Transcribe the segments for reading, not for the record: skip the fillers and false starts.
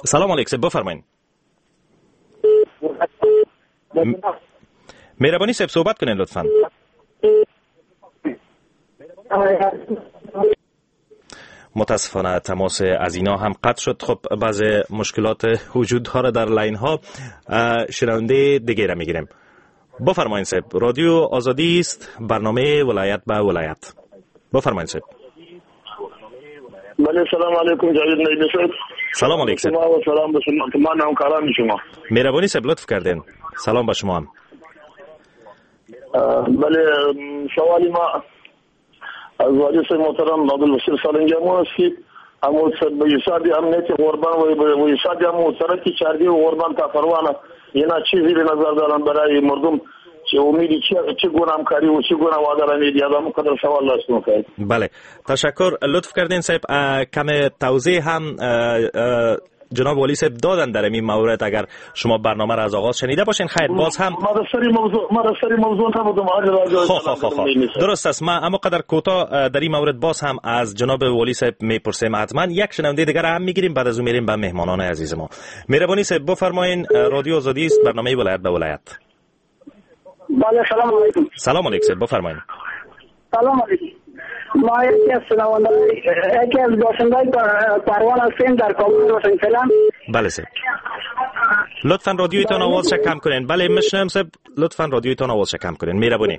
سلام علیکم، بفرمایید. مهربانی صاحب صحبت کنین لطفاً. متاسفانه تماس از اینا هم قطع شد. خب بعض مشکلات وجود داره در لاین ها. شنونده دیگه را میگیریم. بفرمایید صاحب. رادیو آزادی است، برنامه ولایت به ولایت. بفرمایید صاحب. بله، سلام علیکم جاوید نایبی صاحب. سلام علیکم. سلام به شما، تمام همکاران شما. مهربانی صاحب لطف کردین. سلام به شما هم. بله، سوالی ما از والی صاحب محترم عبدالوسیل سالنجانی است که همون به ایجاد امنیت قربان و ایجاد همون سرکی چرگی قربان تا پروانه اینا چیزی به نظر دارن برای مردم چه امیدی چه گونه همکاری و چه گونه وعده را میدید. آدم قدر سوال داشتم کنید. بله، تشکر. لطف کردین صاحب. کم توضیح هم جناب والی صاحب دادن در این مورد، اگر شما برنامه را از آغاز شنیده باشین. خیر، باز هم ما در سری موضوع نبودم. درست است. ما اما قدر کوتاه در این مورد باز هم از جناب والی صاحب میپرسیم. حتما یک شنونده دیگر هم میگیریم، بعد از اون میریم به مهمانان عزیز ما. مهربانی صاحب بفرمایین. رادیو آزادی است، برنامه ولایت به ولایت. بله، سلام علیکم. سلام علیکم، بفرمایید. سلام علیکم. ما یکی از باشندگان پروان هستیم در کابل روشن فعلا. بله صاحب. لطفاً رادیویتان آوازش کم کنین. بله میشنم صاحب. لطفاً رادیویتان آوازش کم کنین. مهربانی.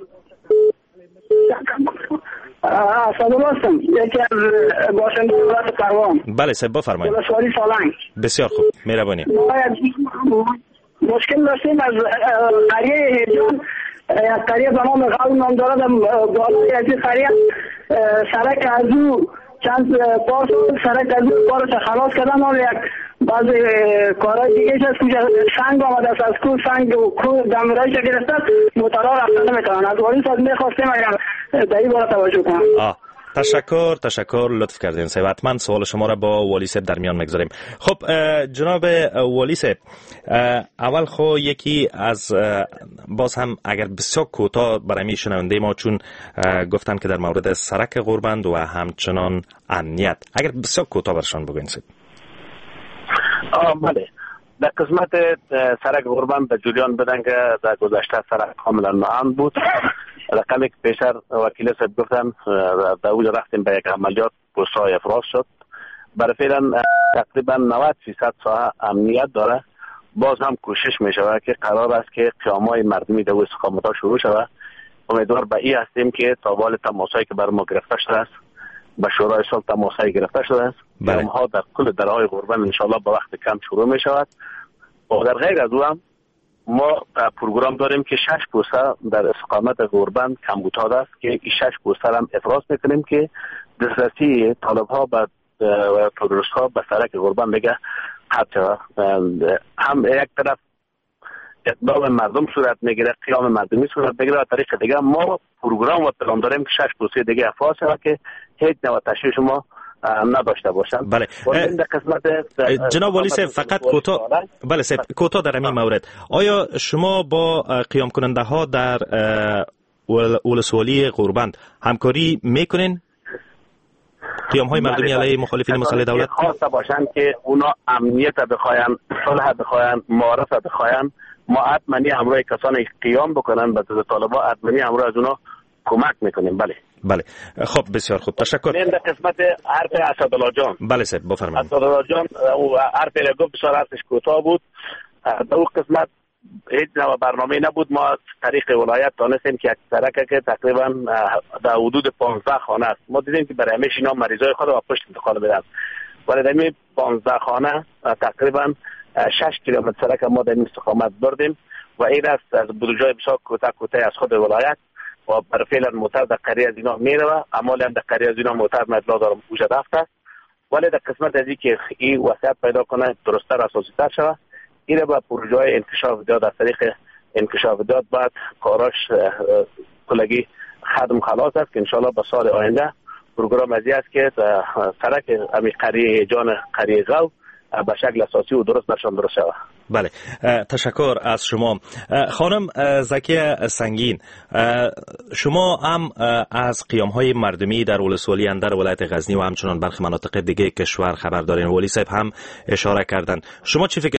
سلام هستم. یکی از باشندگان پروان. بله صاحب بفرمایید. ولسوالی سالنگ. بسیار خوب. مهربانی. مشکل داشتیم از قریه هیجان. یک قریه به نام غول نام دارد. بالای از این قریه سرک از او چند پار سرک از او پارش خلاص کردن. و یک بعض کارهای دیگه هست که سنگ آمده است، از کو سنگ و کو دمرایش گرفته موترها رفتن نمیتونن. از والی صاحب میخواستیم اگر در این باره توجه کنم. تشکر لطف کردین صاحب. حتما سوال شما را با والی صاحب در میان میگذاریم. خب جناب والی صاحب، اول خو یکی از باز هم اگر بسیار کوتاه برای شنونده ما، چون گفتن که در مورد سرک غوربند و همچنان امنیت، اگر بسیار کوتاه برشان بگوین صاحب. بله، در قسمت سرک غوربند به جریان بدن که در گذشته سرک کاملا ناامن بود. رقمی که پیشتر وکیل صاحب گفتن در اونجا رفتیم به یک عملیات پست‌های افراز شد. برای فعلا تقریبا 90% ساحه امنیت داره. باز هم کوشش می شود که قرار است که قیام‌های مردمی در استقامت‌ها شروع شود. امیدوار به این هستیم که تا وال تماسایی که بر ما گرفته شده است، به شورای صلح تماسایی گرفته شده است، قیام‌ها در کل درهای غوربند ان شاءالله به وقت کم شروع می شود. و در غیر از او هم ما پروگرام داریم که 6 پوسته در استقامت غوربند کمبود است که این 6 پوسته هم افراز میکنیم که دسترسی طالب‌ها و تروریست‌ها به سرک غوربند بگه قطع. هم یک طرف اقدام مردم صورت میگیره، قیام مردمی صورت بگیره، و طریق دیگه ما پروگرام و پلان داریم که 6 پوسته دیگه افراز شود که هیچ نوع تشویش ما نداشته باشن. بله جناب والی صاحب، فقط کوتاه، بله صاحب کوتاه در این مورد، آیا شما با قیام کننده ها در ولسوالی غوربند همکاری میکنین؟ قیام های مردمی علیه مخالفین مسلح دولت خواسته باشن که اونا امنیت بخواین، صلح بخواین، معارف بخواین، ما حتماً همراه کسانی قیام بکنن به ضد طالبان، حتماً همراه از اونا کمک میکنیم. بله خب بسیار خوب، تشکر. من در قسمت حرف اسدالله جان. بله صاحب بفرمایید. اسدالله جان او حرف را گفت، بسیار حرفش کوتاه بود. در اون قسمت هیچ نوع برنامه نبود. ما طریق ولایت دانستیم که یک سرکه که تقریبا در حدود 15 خانه است. ما دیدیم که برای همیشه اینا مریضای خود و پشت انتقال بدن، ولی در این 15 خانه تقریبا 6 کیلومتر سرک ما در این استقامت بردیم و این است از بودجه بسیار کوتاه از خود ولایت و برای فعلا موتر در قریه از اینا میره. عمالی هم در قریه از اینا موتر مطلع دارم وجود هفته، ولی در قسمت از این که این وسعت پیدا کنه درستر اساسی تر شود، این را با پروژه های انکشاف داد، از طریق انکشاف داد بعد کاراش کلگی خدم خلاص است که انشاءالله به سال آینده پروگرام از این است که سرک امی قریه جان قریه غو به شکل اساسی و درست برشان درست شود. بله، تشکر از شما. خانم زکیه سنگین، شما هم از قیام‌های مردمی در ولسوالی اندر ولایت غزنی و همچنان برخی مناطق دیگه کشور خبر دارین. والی صاحب هم اشاره کردن. شما چی فکر